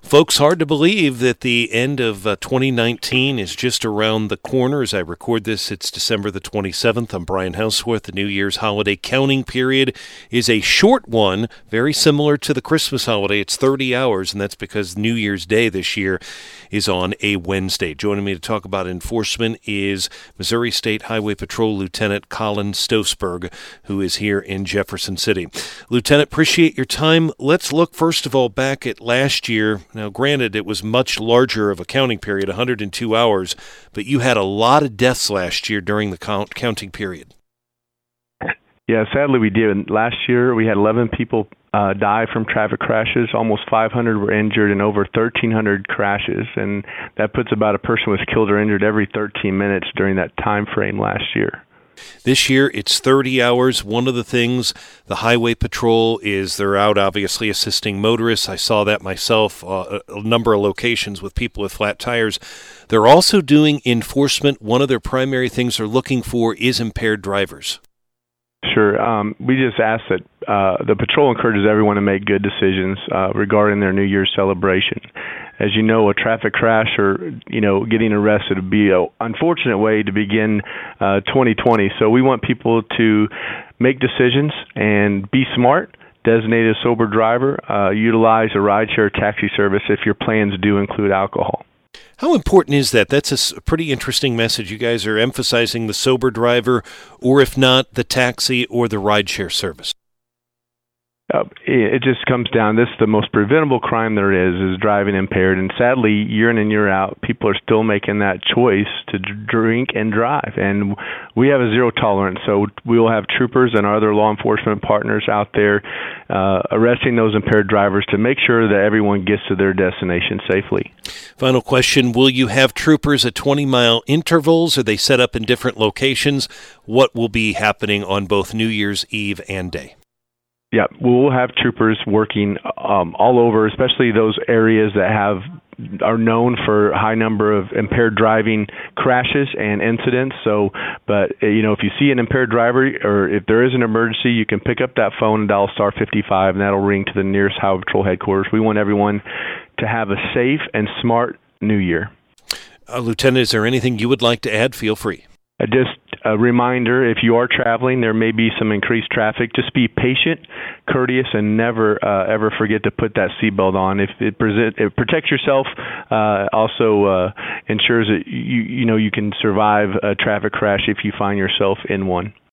Folks, hard to believe that the end of 2019 is just around the corner. As I record this, it's December the 27th. I'm Brian Houseworth. The New Year's holiday counting period is a short one, very similar to the Christmas holiday. It's 30 hours, and that's because New Year's Day this year is on a Wednesday. Joining me to talk about enforcement is Missouri State Highway Patrol Lieutenant Colin Stosberg, who is here in Jefferson City. Lieutenant, appreciate your time. Let's look, first of all, back at last year. Now, granted, it was much larger of a counting period, 102 hours, but you had a lot of deaths last year during the counting period. Yeah, sadly we did. Last year we had 11 people die from traffic crashes. Almost 500 were injured in over 1,300 crashes, and that puts about a person was killed or injured every 13 minutes during that time frame last year. This year, it's 30 hours. One of the things the Highway Patrol is they're out, obviously, assisting motorists. I saw that myself, a number of locations with people with flat tires. They're also doing enforcement. One of their primary things they're looking for is impaired drivers. Sure. We just ask that the patrol encourages everyone to make good decisions regarding their New Year's celebration. As you know, a traffic crash or, getting arrested would be an unfortunate way to begin 2020. So we want people to make decisions and be smart, designate a sober driver, utilize a rideshare taxi service if your plans do include alcohol. How important is that? That's a pretty interesting message. You guys are emphasizing the sober driver, or if not, the taxi or the rideshare service. It just comes down, this is the most preventable crime there is driving impaired. And sadly, year in and year out, people are still making that choice to drink and drive. And we have a zero tolerance, so we will have troopers and our other law enforcement partners out there arresting those impaired drivers to make sure that everyone gets to their destination safely. Final question, will you have troopers at 20-mile intervals? Are they set up in different locations? What will be happening on both New Year's Eve and day? Yeah, we'll have troopers working all over, especially those areas that are known for a high number of impaired driving crashes and incidents. So, but if you see an impaired driver or if there is an emergency, you can pick up that phone and dial star 55, and that'll ring to the nearest Highway Patrol headquarters. We want everyone to have a safe and smart New Year. Lieutenant, is there anything you would like to add? Feel free. Just a reminder, if you are traveling, there may be some increased traffic. Just be patient, courteous, and never ever forget to put that seatbelt on. If it protects yourself, also ensures that you can survive a traffic crash if you find yourself in one.